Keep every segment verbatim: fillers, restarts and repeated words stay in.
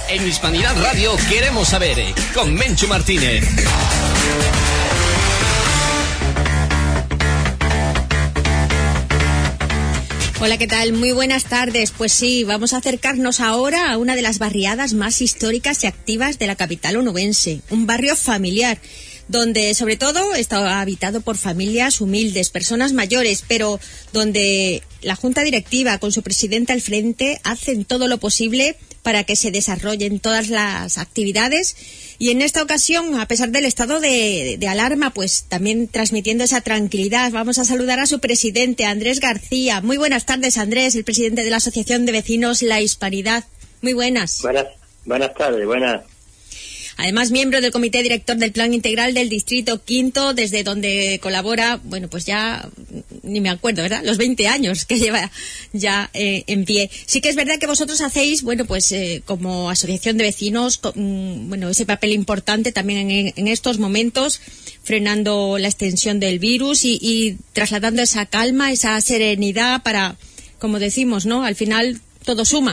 En Hispanidad Radio queremos saber, con Menchu Martínez. Hola, ¿qué tal? Muy buenas tardes. Pues sí, vamos a acercarnos ahora a una de las barriadas más históricas y activas de la capital onubense, un barrio familiar, donde sobre todo está habitado por familias humildes, personas mayores, pero donde la Junta Directiva, con su presidente al frente, hacen todo lo posible para que se desarrollen todas las actividades. Y en esta ocasión, a pesar del estado de, de alarma, pues también transmitiendo esa tranquilidad, vamos a saludar a su presidente, Andrés García. Muy buenas tardes, Andrés, el presidente de la Asociación de Vecinos La Hispanidad. Muy buenas. Buenas, buenas tardes, buenas. Además, miembro del Comité Director del Plan Integral del Distrito Quinto, desde donde colabora, bueno, pues ya ni me acuerdo, ¿verdad? Los veinte años que lleva ya eh, en pie. Sí que es verdad que vosotros hacéis, bueno, pues eh, como asociación de vecinos, con, bueno, ese papel importante también en, en estos momentos, frenando la extensión del virus y, y trasladando esa calma, esa serenidad para, como decimos, ¿no? Al final todo suma.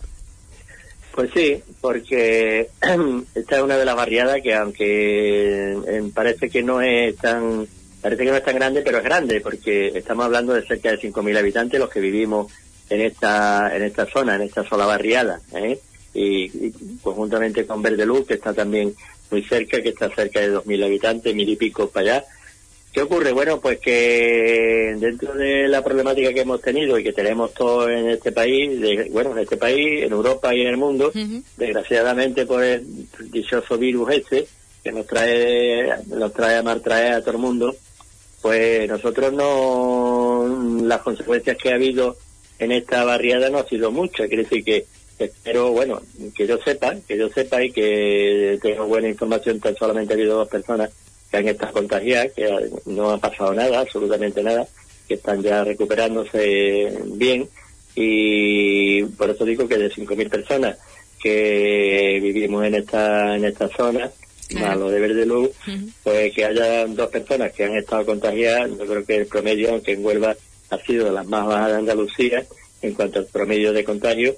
Pues sí, porque esta es una de las barriadas que, aunque eh, parece que no es tan parece que no es tan grande, pero es grande, porque estamos hablando de cerca de cinco mil habitantes los que vivimos en esta en esta zona, en esta sola barriada, ¿eh? y, y conjuntamente con Verdeluz, que está también muy cerca, que está cerca de dos mil habitantes, mil y pico para allá. ¿Qué ocurre? Bueno, pues que dentro de la problemática que hemos tenido y que tenemos todos en este país, de, bueno, en este país, en Europa y en el mundo, uh-huh. desgraciadamente por el dichoso virus este, que nos trae, nos trae a maltraer a todo el mundo, pues nosotros no, las consecuencias que ha habido en esta barriada no ha sido muchas. Quiere decir que espero, bueno, que yo sepa, que yo sepa y que tengo buena información, tan solamente ha habido dos personas que han estado contagiadas, que no ha pasado nada, absolutamente nada, que están ya recuperándose bien, y por eso digo que de cinco mil personas que vivimos en esta en esta zona, claro, más lo de Verdeluz, uh-huh. pues que haya dos personas que han estado contagiadas. Yo creo que el promedio, aunque en Huelva ha sido de las más bajas de Andalucía en cuanto al promedio de contagio,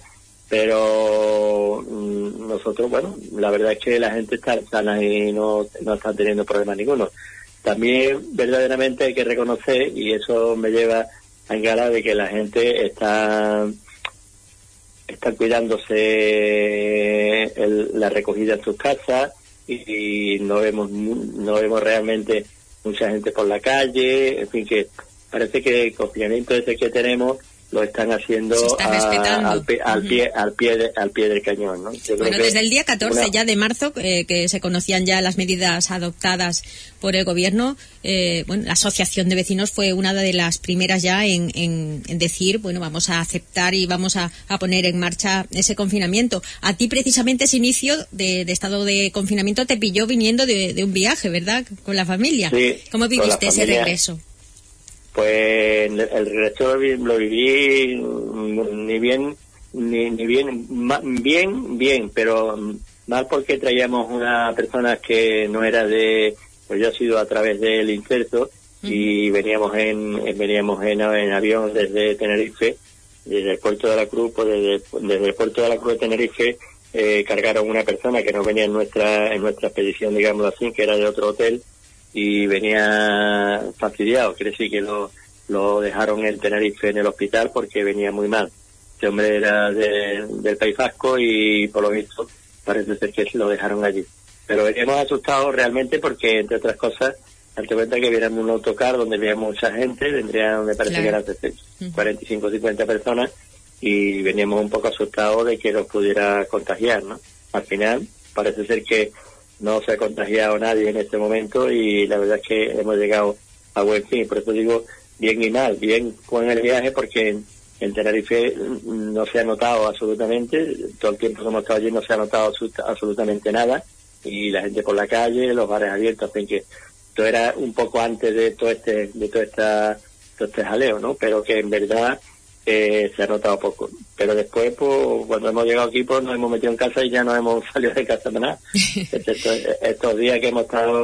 pero mmm, nosotros, bueno, la verdad es que la gente está sana y no, no está teniendo problemas ninguno. También verdaderamente hay que reconocer, y eso me lleva a engalar, de que la gente está está cuidándose el, la recogida en sus casas, y, y no vemos no vemos realmente mucha gente por la calle. En fin, que parece que el confinamiento ese que tenemos lo están haciendo a, al, pie, al, pie, uh-huh. al, pie de, al pie del cañón, ¿no? Yo bueno, creo desde que el día catorce una... ya de marzo, eh, que se conocían ya las medidas adoptadas por el gobierno, eh, bueno, la asociación de vecinos fue una de las primeras ya en, en, en decir, bueno, vamos a aceptar y vamos a, a poner en marcha ese confinamiento. A ti precisamente ese inicio de, de estado de confinamiento te pilló viniendo de, de un viaje, ¿verdad? Con la familia. Sí, ¿cómo viviste ese regreso? Pues el regreso lo viví ni bien, ni, ni bien, bien, bien, pero mal porque traíamos una persona que no era de, pues yo he sido a través del inserto, uh-huh. y veníamos en, veníamos en, en avión desde Tenerife, desde el puerto de la Cruz, pues desde, desde el puerto de la Cruz de Tenerife, eh, cargaron una persona que no venía en nuestra, en nuestra expedición, digamos así, que era de otro hotel, y venía fastidiado. Quiere decir que lo, lo dejaron en Tenerife en el hospital porque venía muy mal. Este hombre era de, del País Vasco y por lo visto parece ser que lo dejaron allí. Pero veníamos asustados realmente porque, entre otras cosas, date cuenta que viéramos un autocar donde había mucha gente, vendrían, me parece claro. que eran cuarenta y cinco o cincuenta personas, y veníamos un poco asustados de que nos pudiera contagiar, ¿no? Al final parece ser que no se ha contagiado nadie en este momento, y la verdad es que hemos llegado a buen fin. Por eso digo bien y mal. Bien con el viaje porque en Tenerife no se ha notado absolutamente, todo el tiempo que hemos estado allí no se ha notado absolutamente nada, y la gente por la calle, los bares abiertos, en fin, que esto era un poco antes de todo este de toda esta todo este jaleo, ¿no? Pero que en verdad eh, se ha notado poco. Pero después, pues, cuando hemos llegado aquí, pues nos hemos metido en casa y ya no hemos salido de casa para nada. estos, estos días que hemos estado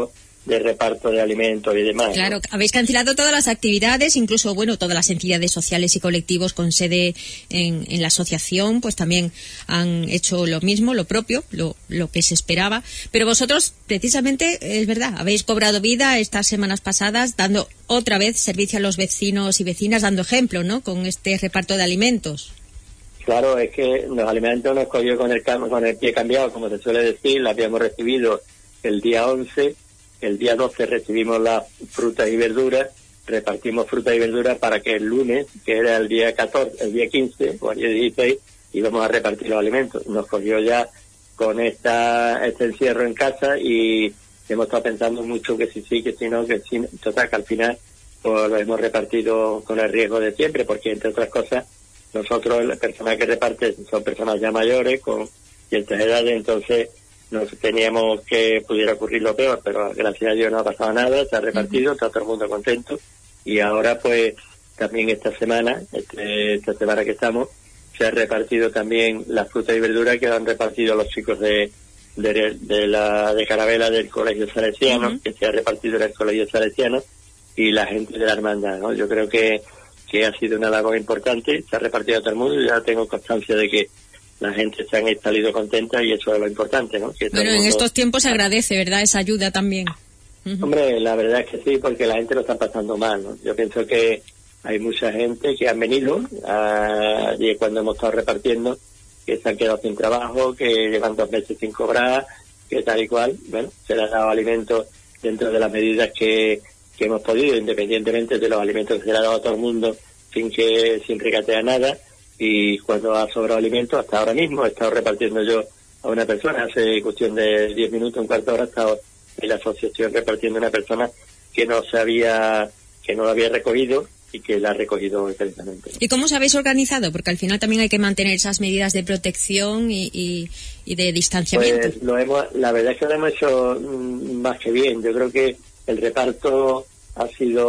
de reparto de alimentos y demás. Claro, ¿no? Habéis cancelado todas las actividades, incluso, bueno, todas las entidades sociales y colectivos con sede en, en la asociación, pues también han hecho lo mismo, lo propio, lo, lo que se esperaba. Pero vosotros, precisamente, es verdad, habéis cobrado vida estas semanas pasadas, dando otra vez servicio a los vecinos y vecinas, dando ejemplo, ¿no?, con este reparto de alimentos. Claro, es que los alimentos nos cogió con el, con el pie cambiado, como se suele decir. La habíamos recibido el día once, el día doce recibimos las frutas y verduras, repartimos frutas y verduras para que el lunes, que era el día catorce, el día quince o el día dieciséis, íbamos a repartir los alimentos. Nos cogió ya con esta este encierro en casa y hemos estado pensando mucho que si sí, que si no, que si total, que al final pues lo hemos repartido con el riesgo de siempre, porque entre otras cosas nosotros, las personas que reparten son personas ya mayores, con ciertas edades, entonces nos teníamos que pudiera ocurrir lo peor, pero gracias a Dios no ha pasado nada, se ha repartido, está todo el mundo contento, y ahora pues también esta semana, este, esta semana que estamos, se ha repartido también las frutas y verduras que han repartido los chicos de de, de la de Carabela del Colegio Salesiano, uh-huh. que se ha repartido en el Colegio Salesiano, y la gente de la hermandad, ¿no? Yo creo que que ha sido una labor importante, se ha repartido a todo el mundo y ya tengo constancia de que la gente se han salido contenta y eso es lo importante, ¿no? Que bueno, en mundo... estos tiempos se agradece, ¿verdad?, esa ayuda también. Uh-huh. Hombre, la verdad es que sí, porque la gente lo está pasando mal, ¿no? Yo pienso que hay mucha gente que han venido a... y cuando hemos estado repartiendo, que se han quedado sin trabajo, que llevan dos meses sin cobrar, que tal y cual, bueno, se les ha dado alimentos dentro de las medidas que que hemos podido, independientemente de los alimentos que se le ha dado a todo el mundo, sin que sin regatear nada, y cuando ha sobrado alimentos, hasta ahora mismo he estado repartiendo yo a una persona, hace cuestión de diez minutos, un cuarto de hora, he estado en la asociación repartiendo a una persona que no sabía, que no lo había recogido y que la ha recogido exactamente. ¿Y cómo os habéis organizado? Porque al final también hay que mantener esas medidas de protección y, y, y de distanciamiento. Pues lo hemos, la verdad es que lo hemos hecho mmm, más que bien. Yo creo que el reparto ha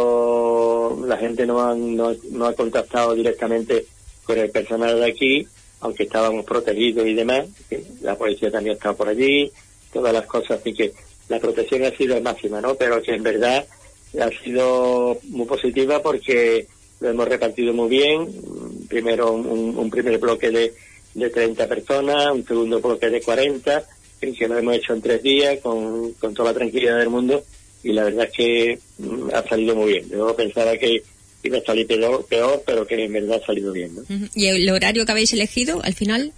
sido, la gente no ha, no, no ha contactado directamente con el personal de aquí, aunque estábamos protegidos y demás, la policía también está por allí, todas las cosas, así que la protección ha sido máxima, ¿no? Pero que en verdad ha sido muy positiva porque lo hemos repartido muy bien. Primero un, un primer bloque de, de treinta personas, un segundo bloque de cuarenta, que lo hemos hecho en tres días con, con toda la tranquilidad del mundo. Y la verdad es que mm, ha salido muy bien. Yo pensaba que iba a salir peor, peor, pero que en verdad ha salido bien, ¿no? ¿Y el horario que habéis elegido al final?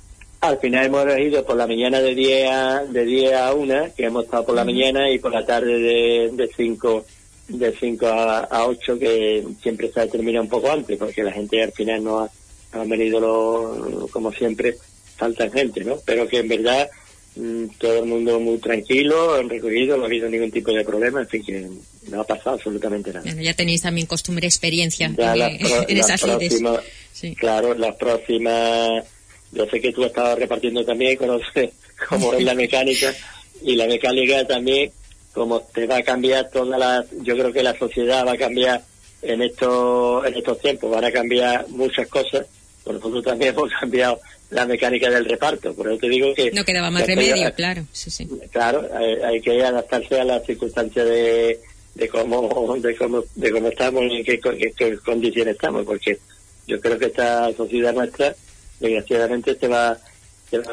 Al final hemos elegido por la mañana de diez a, de diez a una, que hemos estado por la mañana, y por la tarde de, de cinco de cinco a, a ocho, que siempre se termina un poco antes, porque la gente al final no ha, ha venido, lo, como siempre, falta gente, ¿no? Pero que en verdad todo el mundo muy tranquilo, han recogido, no ha habido ningún tipo de problema, en fin, que no ha pasado absolutamente nada. Bueno, ya tenéis también costumbre, experiencia ya en, las pro, en las esas próximas, sí. Claro, las próximas, yo sé que tú has estado repartiendo también, conoces cómo es la mecánica, y la mecánica también, como te va a cambiar toda la, yo creo que la sociedad va a cambiar en estos, en estos tiempos, van a cambiar muchas cosas, por nosotros también hemos cambiado la mecánica del reparto, por eso te digo que no quedaba más remedio, hay, claro, sí, sí. Claro, hay, hay que adaptarse a las circunstancias de, de cómo, de cómo, de cómo estamos y en qué, qué, qué condiciones estamos, porque yo creo que esta sociedad nuestra, desgraciadamente, se va, se va a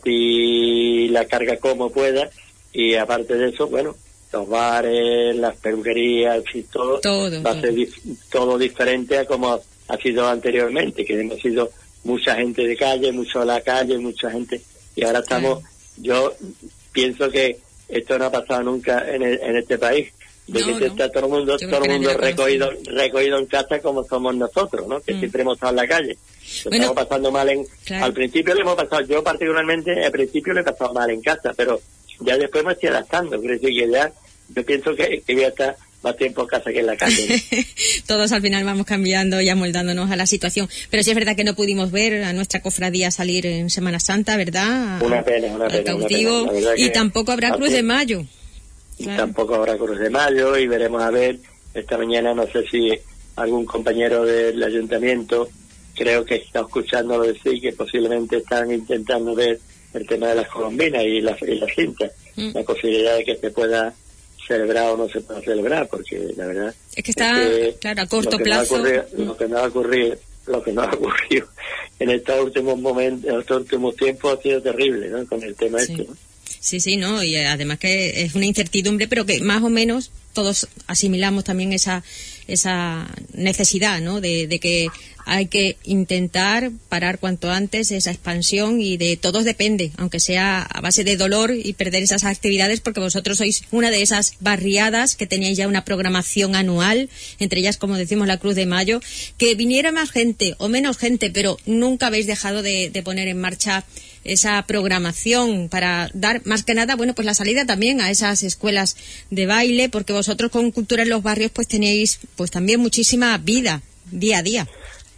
repartir la carga como pueda, y aparte de eso, bueno, los bares, las peluquerías y todo, todo va todo. a ser dif, todo diferente a como ha sido anteriormente, que hemos sido mucha gente de calle, mucho a la calle, mucha gente, y ahora estamos, claro. Yo pienso que esto no ha pasado nunca en, el, en este país, de no, que no. Está todo el mundo, todo el mundo recogido, recogido en casa como somos nosotros, ¿no? Que mm. siempre hemos estado en la calle. Lo bueno, estamos pasando mal en, claro. Al principio le hemos pasado, yo particularmente, al principio le he pasado mal en casa, pero ya después me estoy adaptando, quiero decir que ya, yo pienso que, que voy a estar más tiempo en casa que en la calle. Todos al final vamos cambiando y amoldándonos a la situación. Pero sí es verdad que no pudimos ver a nuestra cofradía salir en Semana Santa, ¿verdad? Una pena, una pena. Cautivo, una pena. Y tampoco habrá Cruz de Mayo. Claro. Tampoco habrá Cruz de Mayo, y veremos a ver, esta mañana no sé si algún compañero del ayuntamiento, creo que está escuchándolo decir que posiblemente están intentando ver el tema de las colombinas y las, y las cintas, mm. la posibilidad de que se pueda celebrar o no se pueda celebrar, porque la verdad es que está, es que claro, a corto plazo. Ocurrir, lo que nos ha ocurrido, lo que nos ha ocurrido en estos últimos momentos, en estos últimos tiempos ha sido terrible, ¿no? Con el tema sí. este, ¿no? Sí, sí, no, y además que es una incertidumbre, pero que más o menos todos asimilamos también esa esa necesidad, ¿no? De, de que hay que intentar parar cuanto antes esa expansión, y de todos depende, aunque sea a base de dolor y perder esas actividades, porque vosotros sois una de esas barriadas que teníais ya una programación anual, entre ellas, como decimos, la Cruz de Mayo, que viniera más gente o menos gente, pero nunca habéis dejado de, de poner en marcha esa programación para dar, más que nada, bueno, pues la salida también a esas escuelas de baile, porque vosotros con Cultura en los Barrios pues tenéis pues también muchísima vida día a día.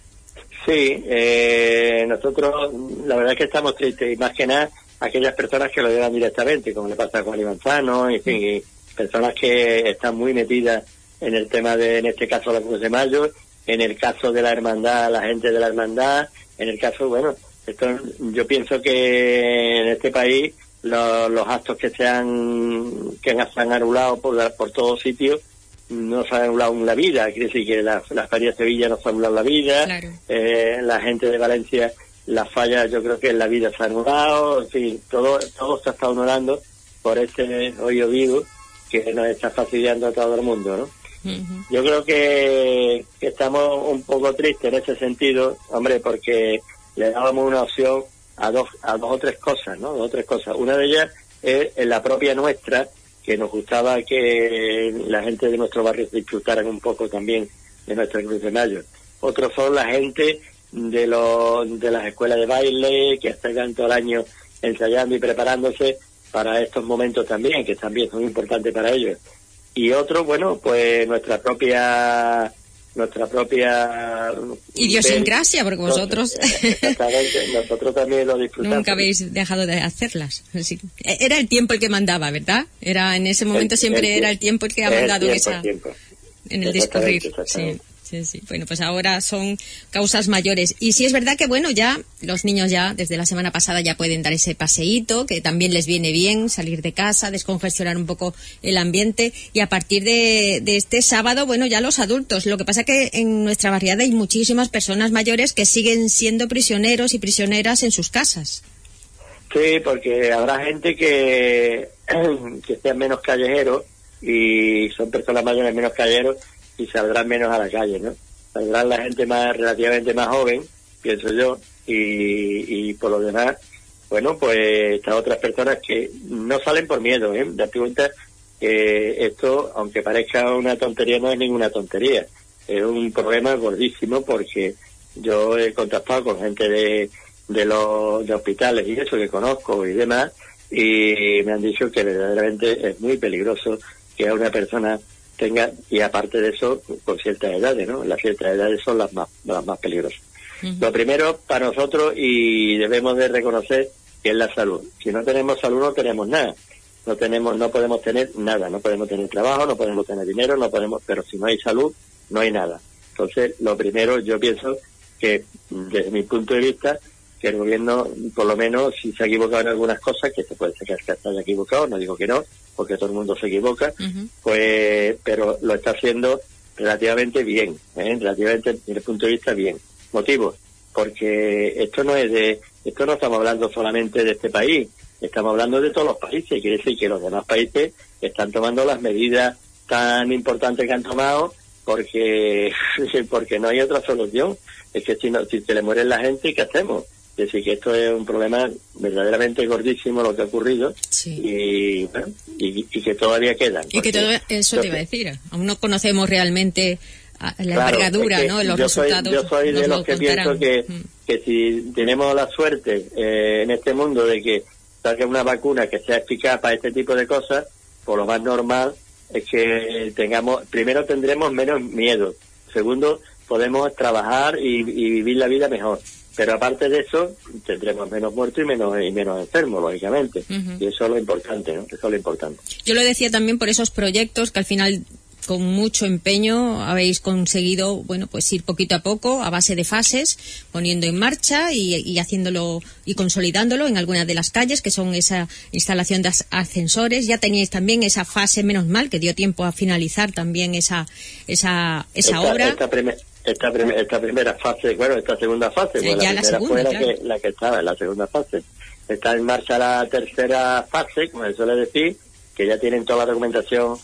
Sí, eh, nosotros la verdad es que estamos tristes, y más que nada aquellas personas que lo llevan directamente, como le pasa a Juan y Manzano, en fin, y personas que están muy metidas en el tema de, en este caso, la Cruz de Mayo, en el caso de la hermandad, la gente de la hermandad, en el caso, bueno, esto, yo pienso que en este país lo, los actos que se han que se han anulado por, por todos sitios no se han anulado en la vida. Quiere decir que la, la Feria de Sevilla no se ha anulado la vida, claro. eh, la gente de Valencia, las fallas, yo creo que en la vida se ha anulado, en fin, todo, todo se ha estado anulando por este oído vivo que nos está fastidiando a todo el mundo, ¿no? Uh-huh. Yo creo que, que estamos un poco tristes en ese sentido, hombre, porque le dábamos una opción a dos a dos o tres cosas, ¿no? Dos o tres cosas. Una de ellas es en la propia nuestra, que nos gustaba que la gente de nuestro barrio disfrutaran un poco también de nuestra Cruz de Mayo. Otros son la gente de los de las escuelas de baile, que están todo el año ensayando y preparándose para estos momentos también, que también son importantes para ellos. Y otro, bueno, pues nuestra propia... nuestra propia idiosincrasia, porque vosotros exactamente, nosotros también lo disfrutamos. Nunca habéis dejado de hacerlas. Era el tiempo el que mandaba, ¿verdad? Era en ese momento el, siempre el, era el tiempo el que ha mandado el tiempo, esa el tiempo. En el discurrir. Sí. Sí, sí. Bueno, pues ahora son causas mayores. Y sí es verdad que, bueno, ya los niños ya desde la semana pasada ya pueden dar ese paseíto, que también les viene bien salir de casa, descongestionar un poco el ambiente. Y a partir de, de este sábado, bueno, ya los adultos. Lo que pasa que en nuestra barriada hay muchísimas personas mayores que siguen siendo prisioneros y prisioneras en sus casas. Sí, porque habrá gente que, que sean menos callejeros, y son personas mayores menos callejeros, y saldrán menos a la calle, ¿no? Saldrán la gente más relativamente más joven, pienso yo, y, y por lo demás, bueno, pues estas otras personas que no salen por miedo, ¿eh? Date cuenta que esto, aunque parezca una tontería, no es ninguna tontería. Es un problema gordísimo, porque yo he contactado con gente de, de los de hospitales y eso que conozco y demás, y me han dicho que verdaderamente es muy peligroso que a una persona tenga, y aparte de eso, con ciertas edades, ¿no? Las ciertas edades son las más las más peligrosas. Uh-huh. Lo primero para nosotros, y debemos de reconocer, que es la salud. Si no tenemos salud, no tenemos nada. No tenemos, no podemos tener nada. No podemos tener trabajo, no podemos tener dinero, no podemos, pero si no hay salud, no hay nada. Entonces, lo primero, yo pienso que, desde mi punto de vista, que el gobierno, por lo menos, si se ha equivocado en algunas cosas, que se puede ser que se haya equivocado, no digo que no, porque todo el mundo se equivoca, uh-huh. pues, pero lo está haciendo relativamente bien, ¿eh? relativamente desde el punto de vista bien. Motivo, porque esto no es de, esto no estamos hablando solamente de este país, estamos hablando de todos los países, quiere decir que los demás países están tomando las medidas tan importantes que han tomado, porque, porque no hay otra solución. Es que si, no, si se le muere la gente, ¿qué hacemos? Es decir, que esto es un problema verdaderamente gordísimo lo que ha ocurrido, sí. y, bueno, y, y que todavía quedan. Y que todo eso te iba a decir, aún no conocemos realmente la claro, envergadura, es que ¿no? Los yo resultados. Soy, yo soy de los que contarán. pienso que, mm. que si tenemos la suerte eh, en este mundo de que salga una vacuna que sea eficaz para este tipo de cosas, por lo más normal es que tengamos, primero tendremos menos miedo, segundo podemos trabajar y, y vivir la vida mejor. Pero aparte de eso, tendremos menos muertos y menos y menos enfermos, lógicamente. Uh-huh. Y eso es lo importante, ¿no? Eso es lo importante. Yo lo decía también por esos proyectos que al final con mucho empeño habéis conseguido, bueno, pues ir poquito a poco, a base de fases, poniendo en marcha y, y haciéndolo y consolidándolo en algunas de las calles, que son esa instalación de ascensores. Ya teníais también esa fase, menos mal, que dio tiempo a finalizar también esa esa esa esta, obra. Esta, primer, esta, prim, esta primera fase, bueno, esta segunda fase, eh, pues ya la primera la segunda, fue la, claro. que, la que estaba en la segunda fase. Está en marcha la tercera fase, como se suele decir, que ya tienen toda la documentación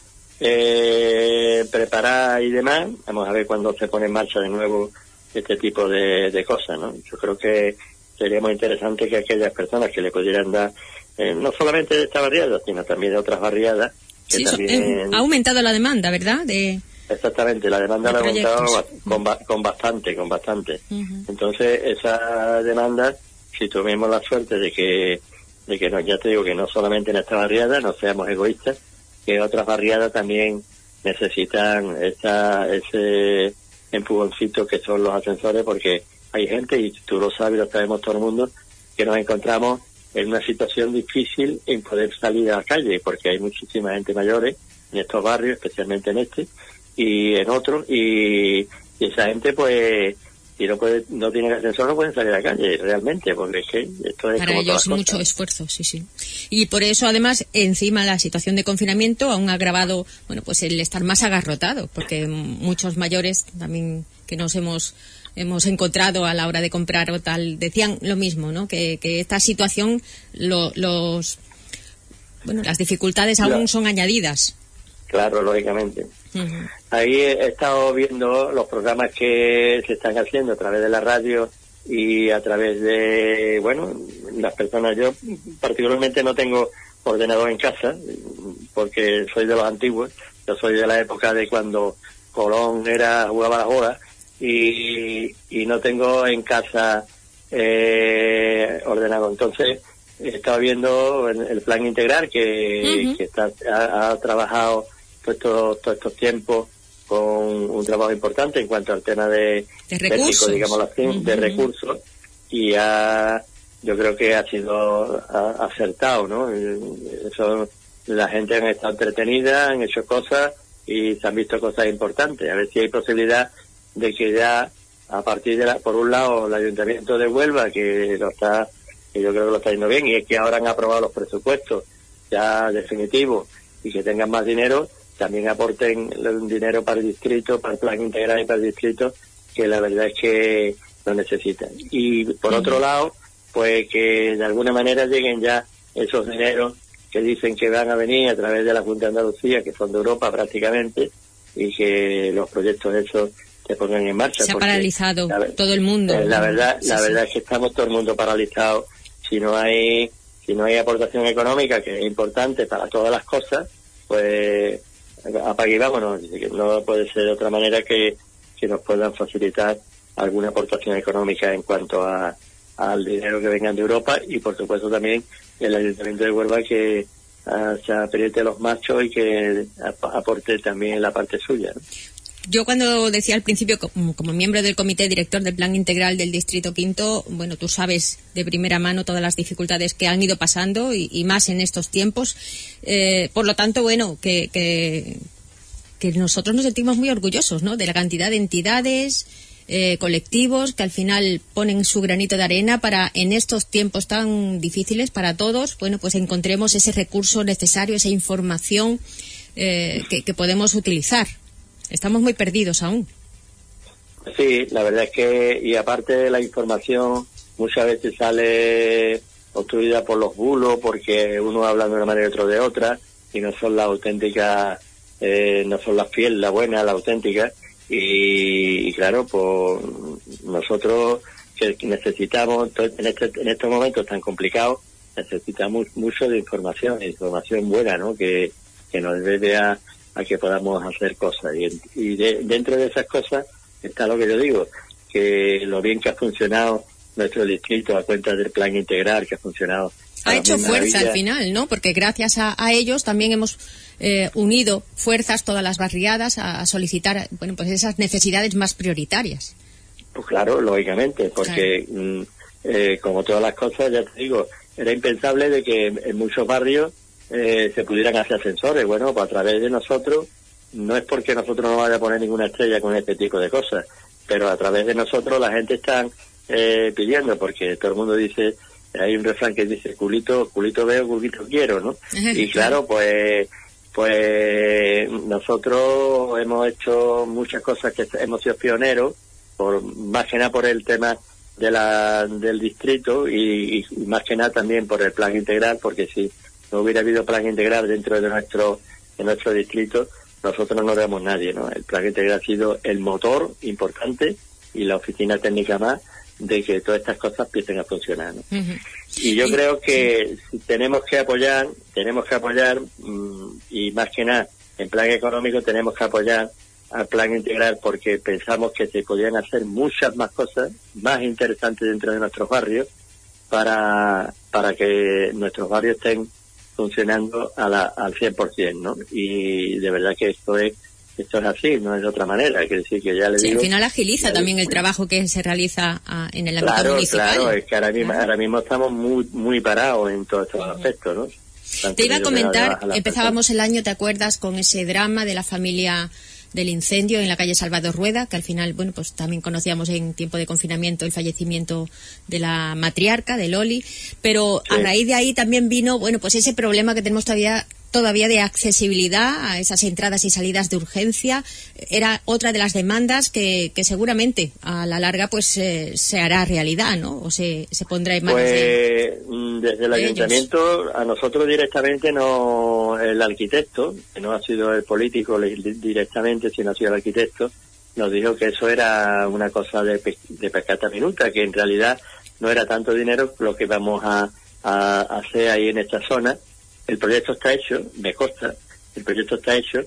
eh, preparada y demás. Vamos a ver cuándo se pone en marcha de nuevo este tipo de, de cosas, ¿no? Yo creo que sería muy interesante que aquellas personas que le pudieran dar, eh, no solamente de esta barriada, sino también de otras barriadas, que sí, también... eh, ha aumentado la demanda, ¿verdad? De... Exactamente, la demanda de la ha aumentado proyectos. con, ba con bastante, con bastante. Uh-huh. Entonces, esa demanda, si tuvimos la suerte de que, de que no, ya te digo que no solamente en esta barriada, no seamos egoístas, que otras barriadas también necesitan esta, ese empujoncito que son los ascensores, porque hay gente, y tú lo sabes, lo sabemos todo el mundo, que nos encontramos en una situación difícil en poder salir a la calle, porque hay muchísima gente mayores en estos barrios, especialmente en este, y en otros, y, y esa gente pues si no puede, no tiene ascensor, no pueden salir a la calle realmente, porque es que esto es para como ellos todas mucho cosas. esfuerzo, sí, sí. Y por eso además encima la situación de confinamiento aún ha agravado, bueno, pues el estar más agarrotado, porque muchos mayores también que nos hemos hemos encontrado a la hora de comprar o tal decían lo mismo, ¿no? Que, que esta situación lo, los bueno, las dificultades aún Claro. son añadidas. Claro, lógicamente. Uh-huh. Ahí he estado viendo los programas que se están haciendo a través de la radio y a través de, bueno, las personas. Yo particularmente no tengo ordenador en casa porque soy de los antiguos. Yo soy de la época de cuando Colón era jugaba las bolas y, y no tengo en casa eh, ordenador. Entonces he estado viendo el plan integral que, uh-huh. que está, ha, ha trabajado todos estos, todos estos tiempos con un trabajo importante en cuanto al tema de, de recursos, técnico, digámoslo así, uh-huh. de recursos, y ha, yo creo que ha sido ha, acertado, ¿no? Eso, la gente ha estado entretenida, han hecho cosas y se han visto cosas importantes. A ver si hay posibilidad de que ya a partir de la, por un lado el Ayuntamiento de Huelva, que lo está, que yo creo que lo está yendo bien, y es que ahora han aprobado los presupuestos ya definitivos y que tengan más dinero, también aporten el dinero para el distrito, para el plan integral y para el distrito, que la verdad es que lo necesitan. Y por uh-huh. otro lado, pues que de alguna manera lleguen ya esos dineros que dicen que van a venir a través de la Junta de Andalucía, que son de Europa prácticamente, y que los proyectos esos se pongan en marcha. Se ha paralizado la, todo el mundo. La verdad, sí, la sí. verdad es que estamos todo el mundo paralizado. Si no hay, si no hay aportación económica, que es importante para todas las cosas, pues apague y vámonos. No puede ser de otra manera que, que nos puedan facilitar alguna aportación económica en cuanto a al dinero que vengan de Europa, y por supuesto también el Ayuntamiento de Huelva que uh, se apriete los machos y que ap- aporte también la parte suya, ¿no? Yo cuando decía al principio, como, como miembro del comité director del Plan Integral del Distrito Quinto, bueno, tú sabes de primera mano todas las dificultades que han ido pasando y, y más en estos tiempos. Eh, por lo tanto, bueno, que, que, que nosotros nos sentimos muy orgullosos, ¿no?, de la cantidad de entidades, eh, colectivos que al final ponen su granito de arena para, en estos tiempos tan difíciles para todos, bueno, pues encontremos ese recurso necesario, esa información eh, que, que podemos utilizar. Estamos muy perdidos aún. Sí, la verdad es que, y aparte de la información, muchas veces sale obstruida por los bulos, porque uno habla de una manera y otro de otra, y no son las auténticas, eh, no son las fieles, las buenas, las auténticas, y, y claro, pues nosotros que necesitamos, en, este, en estos momentos tan complicados, necesitamos mucho de información, información buena, ¿no?, que, que nos debe a a que podamos hacer cosas, y, y de, dentro de esas cosas está lo que yo digo, que lo bien que ha funcionado nuestro distrito a cuenta del plan integral, que ha funcionado ha hecho fuerza al final, ¿no? Porque gracias a, a ellos también hemos eh, unido fuerzas todas las barriadas a, a solicitar, bueno, pues esas necesidades más prioritarias. Pues claro, lógicamente, porque claro. mm, eh, como todas las cosas, ya te digo, era impensable de que en muchos barrios Eh, se pudieran hacer ascensores. Bueno, pues a través de nosotros no es porque nosotros no vaya a poner ninguna estrella con este tipo de cosas, pero a través de nosotros la gente está eh, pidiendo, porque todo el mundo dice, hay un refrán que dice, culito, culito veo, culito quiero, ¿no? Y claro, pues, pues nosotros hemos hecho muchas cosas que hemos sido pioneros, por más que nada por el tema de la del distrito y, y más que nada también por el plan integral, porque si no hubiera habido plan integral dentro de nuestro de nuestro distrito, nosotros no éramos nadie, ¿no? El plan integral ha sido el motor importante y la oficina técnica más de que todas estas cosas empiecen a funcionar, ¿no? Uh-huh. Y yo y, creo que sí. tenemos que apoyar, tenemos que apoyar mmm, y más que nada en plan económico tenemos que apoyar al plan integral, porque pensamos que se podían hacer muchas más cosas más interesantes dentro de nuestros barrios para para que nuestros barrios estén funcionando a la, al cien por ciento, ¿no? Y de verdad que esto es esto es así, no es de otra manera. Quiere decir que ya le sí, digo... al final agiliza ya también el trabajo que se realiza a, en el ámbito claro, municipal. Claro, es que ahora mismo, claro. ahora mismo estamos muy muy parados en todos estos aspectos, ¿no? Tanto te iba a comentar, empezábamos personas. el año, ¿te acuerdas?, con ese drama de la familia del incendio en la calle Salvador Rueda, que al final, bueno, pues también conocíamos en tiempo de confinamiento el fallecimiento de la matriarca, de Loli, pero sí. a raíz de ahí también vino, bueno, pues ese problema que tenemos todavía todavía de accesibilidad a esas entradas y salidas de urgencia. Era otra de las demandas que, que seguramente a la larga pues eh, se hará realidad, ¿no? O se, se pondrá en manos pues, de desde el de ayuntamiento ellos. A nosotros directamente no, el arquitecto, que no ha sido el político directamente, sino ha sido el arquitecto, nos dijo que eso era una cosa de, de pescata minuta, que en realidad no era tanto dinero lo que vamos a, a hacer ahí en esta zona. El proyecto está hecho, me consta, el proyecto está hecho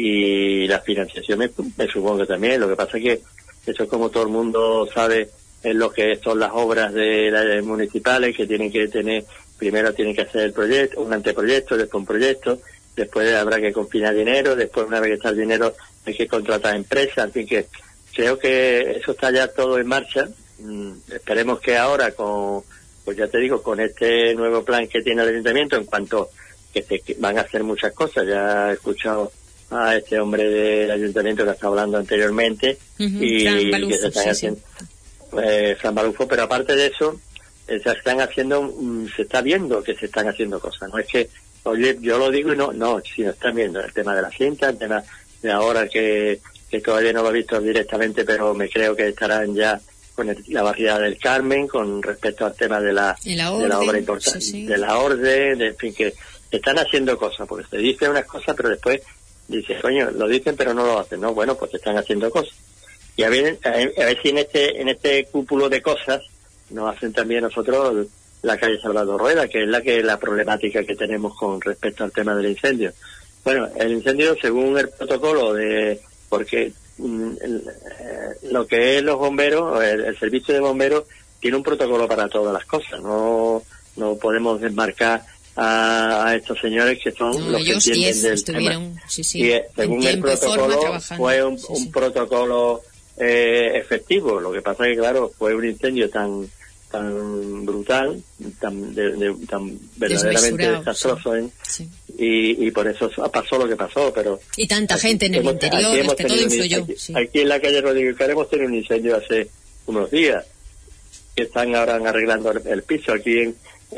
y la financiación me, me supongo también. Lo que pasa es que eso es como todo el mundo sabe en lo que son las obras de las municipales, que tienen que tener, primero tienen que hacer el proyecto, un anteproyecto, después un proyecto, después habrá que confinar dinero, después una vez que está el dinero hay que contratar empresas, en fin, que creo que eso está ya todo en marcha. Mm, esperemos que ahora con, pues ya te digo, con este nuevo plan que tiene el ayuntamiento, en cuanto que, se, que van a hacer muchas cosas, ya he escuchado a este hombre del ayuntamiento que estaba hablando anteriormente, uh-huh, y Balufo, que se están sí, haciendo sí. Eh, Fran Balufo, pero aparte de eso eh, se están haciendo, mm, se está viendo que se están haciendo cosas, no es que oye, yo lo digo y no, no, si no están viendo el tema de la cinta, el tema de ahora que, que todavía no lo he visto directamente, pero me creo que estarán ya con el, la barriada del Carmen, con respecto al tema de la, la orden, de la obra importante, sí, sí. de la orden, de, en fin, que están haciendo cosas, porque se dicen unas cosas, pero después dicen, coño, lo dicen pero no lo hacen, ¿no? Bueno, pues están haciendo cosas. Y a ver, a ver, a ver si en este, en este cúpulo de cosas nos hacen también nosotros la calle Salvador Rueda, que es la que la problemática que tenemos con respecto al tema del incendio. Bueno, el incendio, según el protocolo de, porque mm, el, eh, lo que es los bomberos, el, el servicio de bomberos tiene un protocolo para todas las cosas. No, no podemos desmarcar a, a estos señores que son no, los que entienden del tema. Sí, sí, y eh, según el protocolo fue un, sí, sí. un protocolo eh, efectivo. Lo que pasa es que, claro, fue un incendio tan tan brutal, tan de, de, tan verdaderamente desastroso, ¿eh? Sí. y, y por eso pasó lo que pasó, pero y tanta aquí, gente en el hemos, interior, es que todo influyó. Aquí, sí. aquí en la calle Rodríguez Car hemos tenido un incendio hace unos días, que están ahora arreglando el, el piso aquí en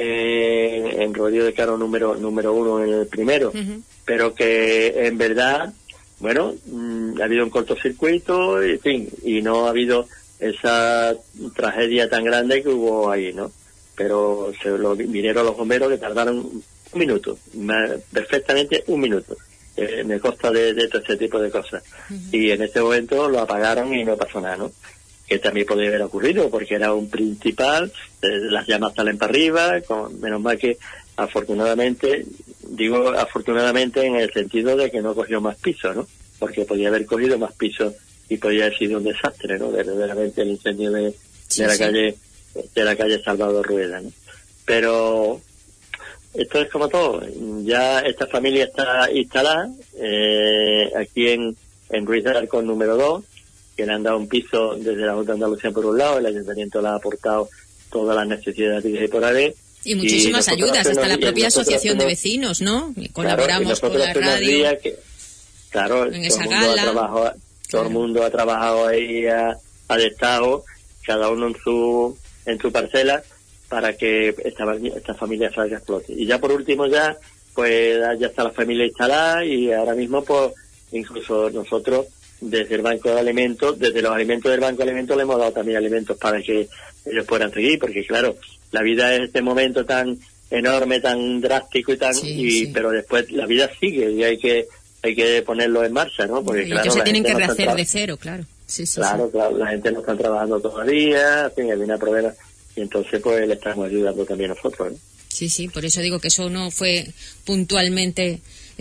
eh, en Rodríguez de Caro número número uno en el primero, uh-huh. pero que en verdad, bueno, mmm, ha habido un cortocircuito, en fin, y no ha habido esa tragedia tan grande que hubo ahí, ¿no? Pero se lo vinieron los bomberos que tardaron un minuto, perfectamente un minuto. Eh, me consta de, de todo este tipo de cosas. Uh-huh. Y en ese momento lo apagaron y no pasó nada, ¿no? Que también podría haber ocurrido, porque era un principal, eh, las llamas salen para arriba, con, menos mal que afortunadamente, digo afortunadamente en el sentido de que no cogió más piso, ¿no? Porque podía haber cogido más piso y podría haber sido un desastre, ¿no? Verdaderamente el incendio de, sí, de la sí. calle de la calle Salvador Rueda, ¿no? Pero esto es como todo, ya esta familia está instalada eh, aquí en, en Ruiz de Alarcón número dos, que le han dado un piso desde la Junta de Andalucía por un lado, el Ayuntamiento le ha aportado todas las necesidades que hay por haber. Y muchísimas y ayudas, hasta la propia asociación de vecinos, ¿no? Y colaboramos claro, y con la radio. Que, Claro, en esa todo el mundo gala. Ha trabajado, claro. Todo el mundo ha trabajado ahí a, a destajo, cada uno en su en su parcela, para que esta, esta familia salga a flote. Y ya por último ya, pues ya está la familia instalada y ahora mismo pues incluso nosotros desde el Banco de Alimentos, desde los alimentos del Banco de Alimentos le hemos dado también alimentos para que ellos puedan seguir, porque claro, la vida es este momento tan enorme, tan drástico y tan, sí, y sí. pero después la vida sigue y hay que hay que ponerlo en marcha, ¿no? Porque y claro, ellos se tienen que no rehacer tra- de cero, claro. Sí, sí, claro, sí. claro, la gente no está trabajando todavía, en fin, hay una problema, y entonces pues le estamos ayudando también nosotros, ¿no? Sí, sí, por eso digo que eso no fue puntualmente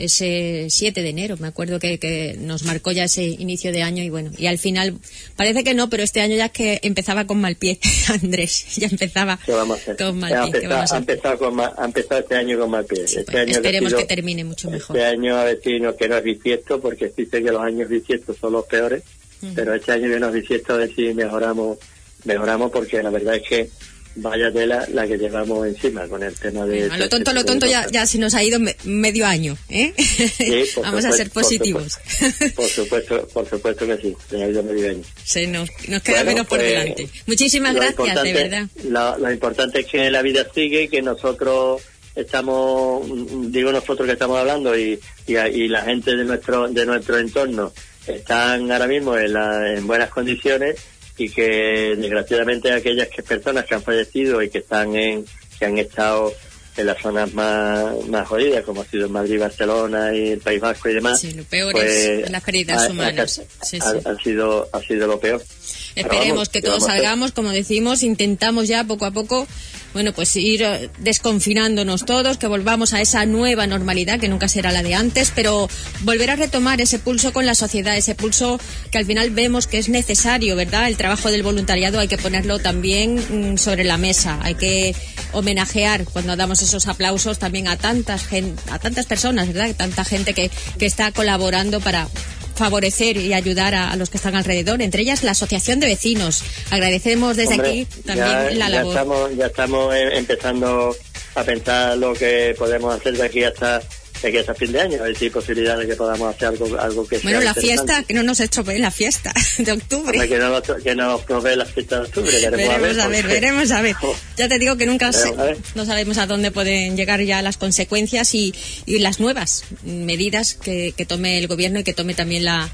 ese siete de enero, me acuerdo que, que nos marcó ya ese inicio de año y bueno, y al final parece que no, pero este año ya es que empezaba con mal pie, Andrés, ya empezaba ¿Qué vamos a hacer? con mal Ha pie. ¿Qué vamos a empezado, ha hacer? empezado con mal, ha empezado este año con mal pie. Sí, este pues, año esperemos que, ha que sido, termine mucho mejor. Este año a ver si no, que no es bisiesto, porque dice que los años bisiestos son los peores, uh-huh. pero este año que no es bisiesto a ver si mejoramos, mejoramos porque la verdad es que vaya tela la que llevamos encima con el tema de... Bueno, a lo tonto, a lo tonto ya, ya se nos ha ido me, medio año, ¿eh? Sí, vamos supuesto, a ser positivos. Por supuesto, por supuesto que sí, se ha ido medio año. Se nos, nos queda bueno, menos por pues, delante. Muchísimas gracias, de verdad. Lo, lo importante es que la vida sigue, que nosotros estamos, digo nosotros que estamos hablando y, y, y la gente de nuestro de nuestro entorno están ahora mismo en, la, en buenas condiciones, y que desgraciadamente aquellas que personas que han fallecido y que están en que han estado en las zonas más más jodidas, como ha sido en Madrid, Barcelona y el País Vasco y demás, sí, lo peor pues, es las pérdidas humanas. Ha, sí, ha, sí. ha sido ha sido lo peor. Esperemos vamos, que todos salgamos, como decimos, intentamos ya poco a poco, bueno, pues ir desconfinándonos todos, que volvamos a esa nueva normalidad, que nunca será la de antes, pero volver a retomar ese pulso con la sociedad, ese pulso que al final vemos que es necesario, ¿verdad? El trabajo del voluntariado hay que ponerlo también sobre la mesa, hay que homenajear cuando damos esos aplausos también a tantas, gen- a tantas personas, ¿verdad? Tanta gente que, que está colaborando para favorecer y ayudar a, a los que están alrededor, entre ellas la Asociación de Vecinos. Agradecemos desde Hombre, aquí también ya, la ya labor. Estamos, ya estamos empezando a pensar lo que podemos hacer de aquí hasta de aquí hasta fin de año, a ver si hay posibilidad de que podamos hacer algo, algo que sea bueno, la interesante. fiesta, que no nos estropee la fiesta de octubre. Hombre, que no nos, que nos provee la fiesta de octubre. Veremos a ver, a ver porque... veremos a ver. Ya te digo que nunca sé, a no sabemos a dónde pueden llegar ya las consecuencias y, y las nuevas medidas que, que tome el gobierno y que tome también la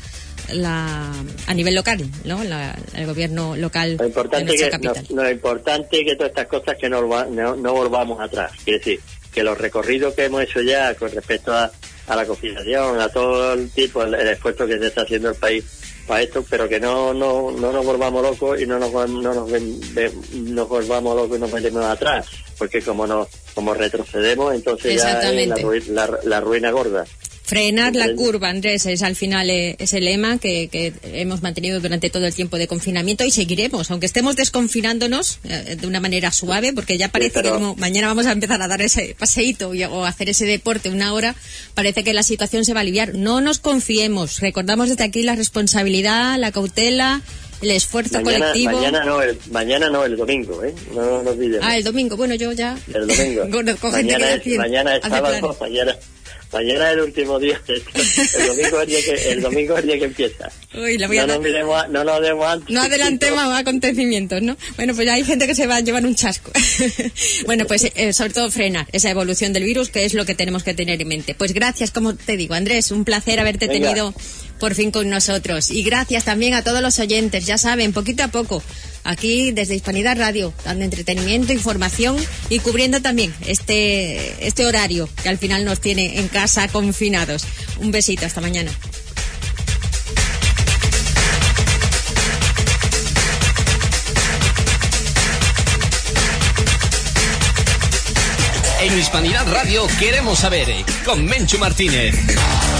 La, a nivel local, ¿no? La, el gobierno local lo importante de nuestra que, capital. No, lo importante que todas estas cosas que no, no, no volvamos atrás. Quiere decir, que los recorridos que hemos hecho ya con respecto a, a la confinación, a todo el tipo, el, el esfuerzo que se está haciendo el país para esto, pero que no no, no nos volvamos locos y no nos, no nos, ven, ven, nos volvamos locos y nos metemos atrás, porque como nos como retrocedemos, entonces ya es la, la, la ruina gorda. Frenar la curva, Andrés, es al final eh, ese lema que, que hemos mantenido durante todo el tiempo de confinamiento y seguiremos, aunque estemos desconfinándonos eh, de una manera suave, porque ya parece sí, pero... que como mañana vamos a empezar a dar ese paseíto y, o hacer ese deporte una hora, parece que la situación se va a aliviar. No nos confiemos, recordamos desde aquí la responsabilidad, la cautela, el esfuerzo mañana, colectivo. Mañana no, el, mañana no, el domingo, ¿eh? No nos olvidemos. Ah, el domingo, bueno, yo ya... El domingo. mañana, es, mañana es sábado, mañana... Mañana es el último día. El domingo es el día que, el domingo es el día que empieza. Uy, la voy a no, nos miremos, no nos demos antes. No adelantemos acontecimientos, ¿no? Bueno, pues ya hay gente que se va a llevar un chasco. Bueno, pues eh, sobre todo frenar esa evolución del virus, que es lo que tenemos que tener en mente. Pues gracias, como te digo, Andrés, un placer haberte Venga. tenido por fin con nosotros. Y gracias también a todos los oyentes, ya saben, poquito a poco, aquí desde Hispanidad Radio, dando entretenimiento, información y cubriendo también este, este horario que al final nos tiene en casa confinados. Un besito, hasta mañana. En Hispanidad Radio queremos saber, con Menchu Martínez.